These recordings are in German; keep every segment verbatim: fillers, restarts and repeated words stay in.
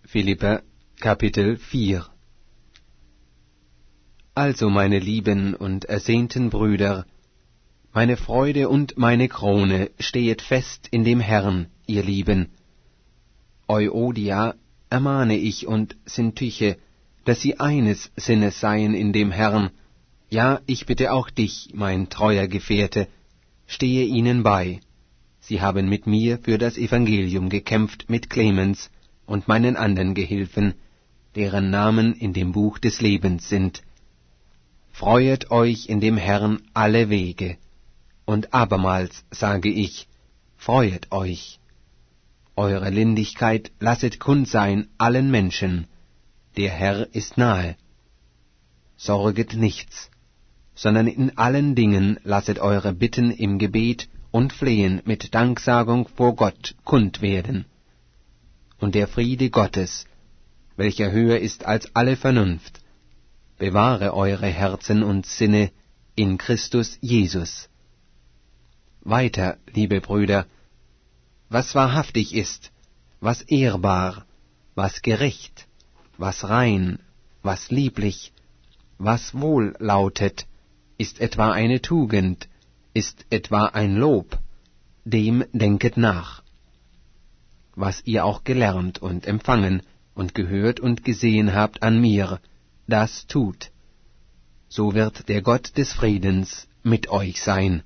Philipper, Kapitel vier. Also, meine lieben und ersehnten Brüder, meine Freude und meine Krone, stehet fest in dem Herrn, ihr Lieben. Euodia ermahne ich und Syntyche, dass sie eines Sinnes seien in dem Herrn. Ja, ich bitte auch dich, mein treuer Gefährte, stehe ihnen bei. Sie haben mit mir für das Evangelium gekämpft mit Clemens und meinen anderen Gehilfen, deren Namen in dem Buch des Lebens sind. Freuet euch in dem Herrn alle Wege. Und abermals sage ich, freuet euch. Eure Lindigkeit lasset kund sein allen Menschen. Der Herr ist nahe. Sorget nichts, sondern in allen Dingen lasset eure Bitten im Gebet und Flehen mit Danksagung vor Gott kund werden. Und der Friede Gottes, welcher höher ist als alle Vernunft, bewahre eure Herzen und Sinne in Christus Jesus. Weiter, liebe Brüder, was wahrhaftig ist, was ehrbar, was gerecht, was rein, was lieblich, was wohl lautet, ist etwa eine Tugend, ist etwa ein Lob, dem denket nach. Was ihr auch gelernt und empfangen und gehört und gesehen habt an mir, das tut. So wird der Gott des Friedens mit euch sein.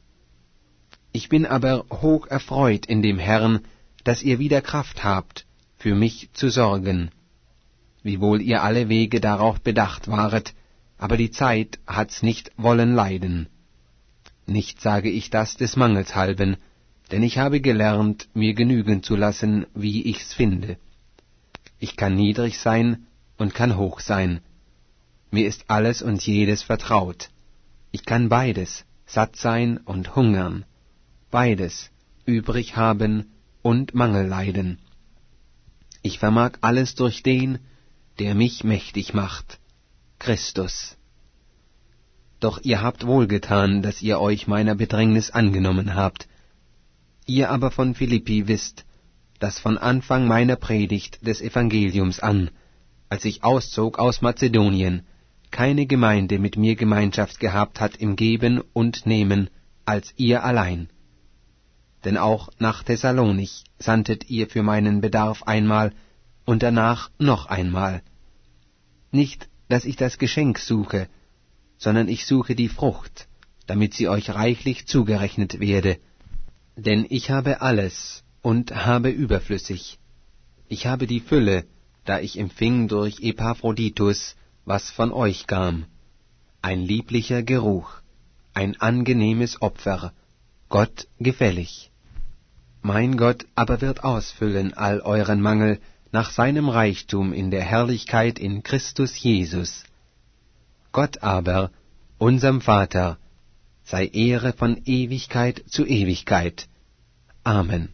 Ich bin aber hoch erfreut in dem Herrn, dass ihr wieder Kraft habt, für mich zu sorgen. Wiewohl ihr alle Wege darauf bedacht waret, aber die Zeit hat's nicht wollen leiden. Nicht sage ich das des Mangels halben, denn ich habe gelernt, mir genügen zu lassen, wie ich's finde. Ich kann niedrig sein und kann hoch sein. Mir ist alles und jedes vertraut. Ich kann beides, satt sein und hungern, beides, übrig haben und Mangel leiden. Ich vermag alles durch den, der mich mächtig macht, Christus. Doch ihr habt wohlgetan, dass ihr euch meiner Bedrängnis angenommen habt. Ihr aber von Philippi wisst, dass von Anfang meiner Predigt des Evangeliums an, als ich auszog aus Mazedonien, keine Gemeinde mit mir Gemeinschaft gehabt hat im Geben und Nehmen, als ihr allein. Denn auch nach Thessalonich sandtet ihr für meinen Bedarf einmal und danach noch einmal. Nicht, dass ich das Geschenk suche, sondern ich suche die Frucht, damit sie euch reichlich zugerechnet werde. Denn ich habe alles und habe überflüssig. Ich habe die Fülle, da ich empfing durch Epaphroditus, was von euch kam. Ein lieblicher Geruch, ein angenehmes Opfer, Gott gefällig. Mein Gott aber wird ausfüllen all euren Mangel nach seinem Reichtum in der Herrlichkeit in Christus Jesus. Gott aber, unserem Vater, sei Ehre von Ewigkeit zu Ewigkeit. Amen.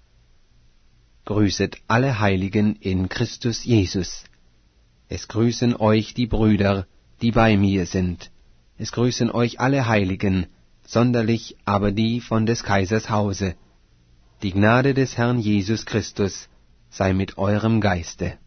Grüßet alle Heiligen in Christus Jesus. Es grüßen euch die Brüder, die bei mir sind. Es grüßen euch alle Heiligen, sonderlich aber die von des Kaisers Hause. Die Gnade des Herrn Jesus Christus sei mit eurem Geiste.